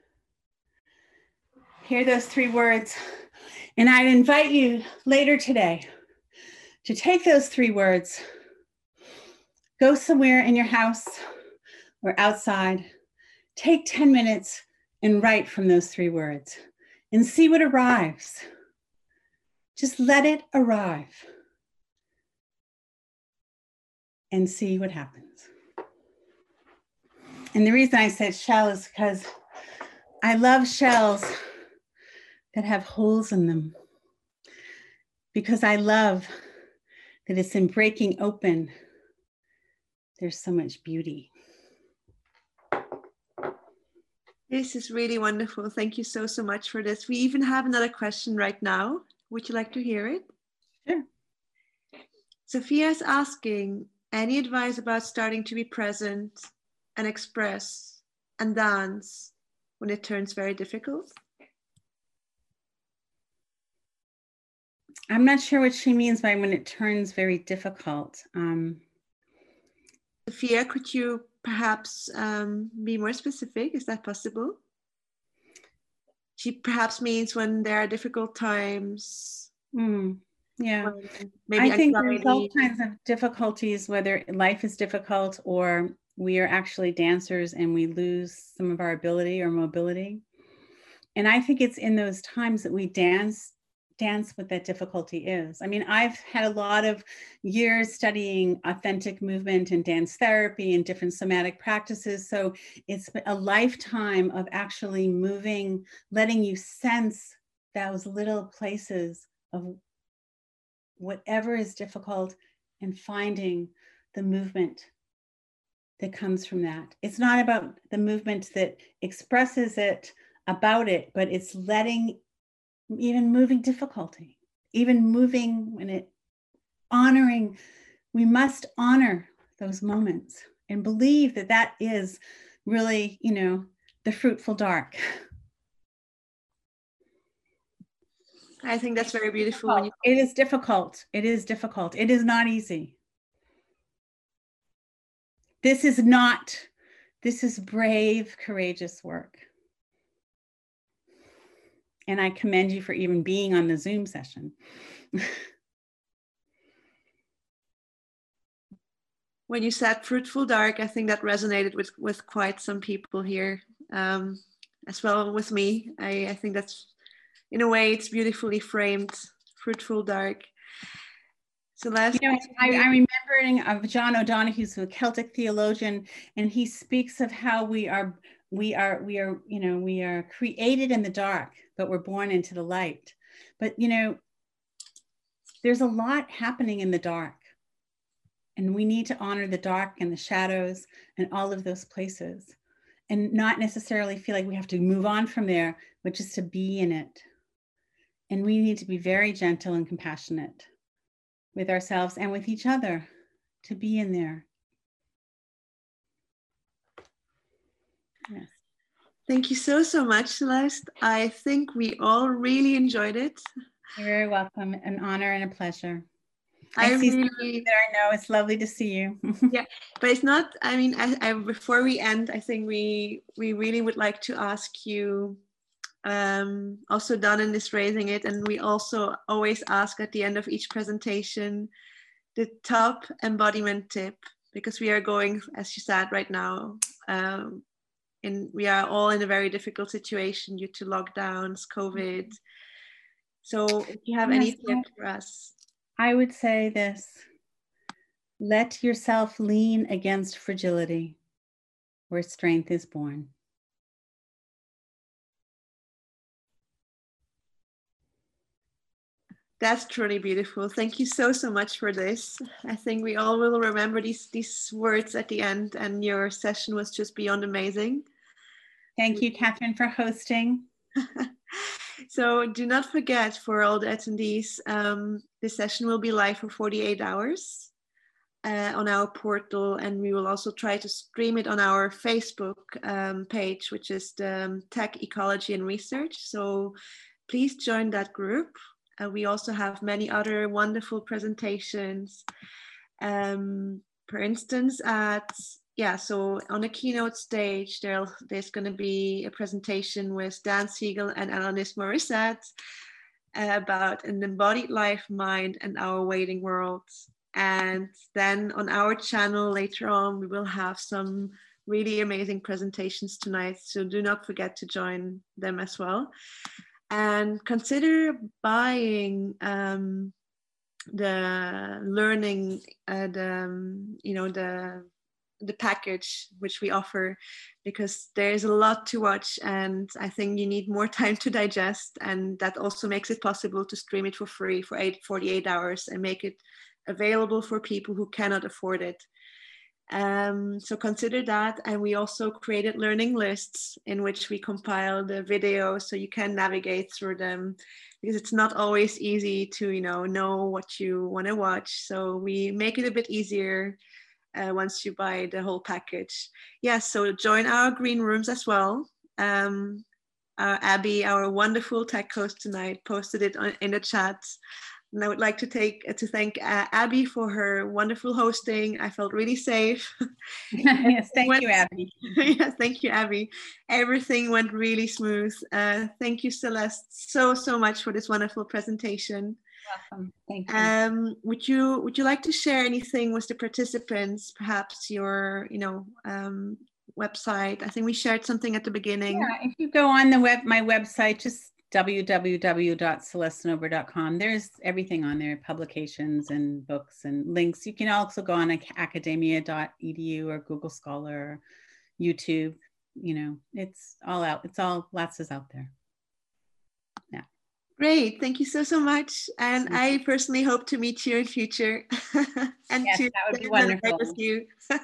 Hear those three words. And I'd invite you later today to take those three words, go somewhere in your house or outside, take ten minutes and write from those three words and see what arrives. Just let it arrive and see what happens. And the reason I said shell is because I love shells that have holes in them, because I love that it's in breaking open, there's so much beauty. This is really wonderful. Thank you so, so much for this. We even have another question right now. Would you like to hear it? Sure. Sophia is asking, any advice about starting to be present and express and dance when it turns very difficult? I'm not sure what she means by when it turns very difficult. Um, Sophia, could you perhaps um, be more specific? Is that possible? She perhaps means when there are difficult times. Mm, yeah, maybe I think anxiety. there's all kinds of difficulties, whether life is difficult or we are actually dancers and we lose some of our ability or mobility. And I think it's in those times that we dance dance what that difficulty is. I mean, I've had a lot of years studying authentic movement and dance therapy and different somatic practices. So it's a lifetime of actually moving, letting you sense those little places of whatever is difficult and finding the movement that comes from that. It's not about the movement that expresses it about it, but it's letting even moving difficulty, even moving when it, honoring, we must honor those moments and believe that that is really, you know, the fruitful dark. I think that's very beautiful. When you- it is difficult. It is difficult. It is not easy. This is not, this is brave, courageous work. And I commend you for even being on the Zoom session. When you said fruitful dark, I think that resonated with, with quite some people here, um, as well with me. I, I think that's, in a way, it's beautifully framed, fruitful dark. Celeste. You know, I, I'm remembering of John O'Donohue, who's a Celtic theologian, and he speaks of how we are, we are, we are, you know, we are created in the dark, but we're born into the light. But, you know, there's a lot happening in the dark, and we need to honor the dark and the shadows and all of those places, and not necessarily feel like we have to move on from there, but just to be in it. And we need to be very gentle and compassionate with ourselves and with each other, to be in there. Yes. Thank you so, so much, Celeste. I think we all really enjoyed it. You're very welcome. An honor and a pleasure. I, I see really, there. I know it's lovely to see you. Yeah, but it's not. I mean, I, I, before we end, I think we we really would like to ask you. Um, also, Danen is raising it, and we also always ask at the end of each presentation the top embodiment tip, because we are going, as you said, right now. Um, and we are all in a very difficult situation due to lockdowns, COVID. Mm-hmm. So, if you have yes, any tips for us. I would say this: let yourself lean against fragility, where strength is born. That's truly beautiful. Thank you so, so much for this. I think we all will remember these, these words at the end, and your session was just beyond amazing. Thank you, Catherine, for hosting. So do not forget, for all the attendees, um, this session will be live for forty-eight hours uh, on our portal, and we will also try to stream it on our Facebook um, page, which is the um, Tech, Ecology and Research. So please join that group. Uh, we also have many other wonderful presentations. Um, for instance, at, yeah, so on the keynote stage, there, there's going to be a presentation with Dan Siegel and Alanis Morissette uh, about an embodied life, mind, and our waiting world. And then on our channel later on, we will have some really amazing presentations tonight. So do not forget to join them as well. And consider buying um, the learning, uh, the um, you know the the package which we offer, because there's a lot to watch, and I think you need more time to digest, and that also makes it possible to stream it for free for eight, forty-eight hours and make it available for people who cannot afford it. Um, so consider that. And we also created learning lists in which we compile the videos so you can navigate through them, because it's not always easy to, you know, know what you want to watch. So we make it a bit easier uh, once you buy the whole package. Yes, so join our green rooms as well. Um, uh, Abby, our wonderful tech host tonight, posted it on, in the chat. And I would like to take to thank uh, Abby for her wonderful hosting. I felt really safe. Yes, thank went, you, Abby. Yes, thank you, Abby. Everything went really smooth. Uh, thank you, Celeste, so so much for this wonderful presentation. Welcome. Thank you. Um, would you would you like to share anything with the participants? Perhaps your you know um, website. I think we shared something at the beginning. Yeah, if you go on the web, my website, just w w w dot celeste snober dot com. There's everything on there, publications and books and links. You can also go on academia dot e d u or Google Scholar, YouTube. You know, it's all out. It's all, lots is out there. Yeah. Great. Thank you so, so much. And I personally hope to meet you in future. And yes, to that would be wonderful. With you.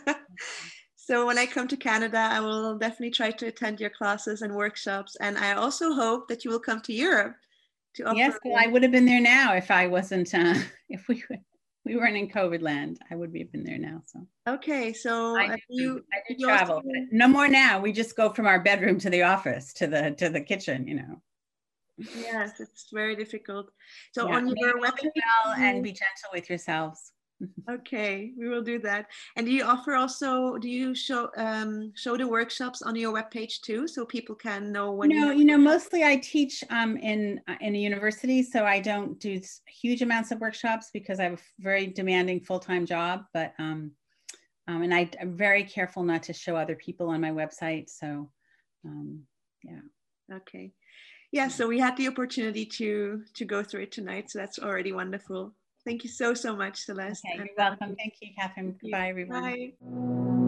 So when I come to Canada, I will definitely try to attend your classes and workshops. And I also hope that you will come to Europe to offer. Yes, well, I would have been there now if I wasn't, uh, if we we weren't in COVID land. I would have been there now. So okay, so I do, you I do you travel. also... No more now. We just go from our bedroom to the office to the to the kitchen. You know. Yes, it's very difficult. So yeah, on your website, well, and be gentle with yourselves. Okay, we will do that. And do you offer also, do you show um, show the workshops on your webpage too, so people can know when no, you you know, mostly I teach um, in, in a university, so I don't do huge amounts of workshops because I have a very demanding full-time job, but, um, um, and I, I'm very careful not to show other people on my website, so um, yeah. Okay. Yeah, so we had the opportunity to, to go through it tonight, so that's already wonderful. Thank you so, so much, Celeste. Okay, and you're welcome. Thank you, Catherine. thank you. Goodbye, everyone. Bye.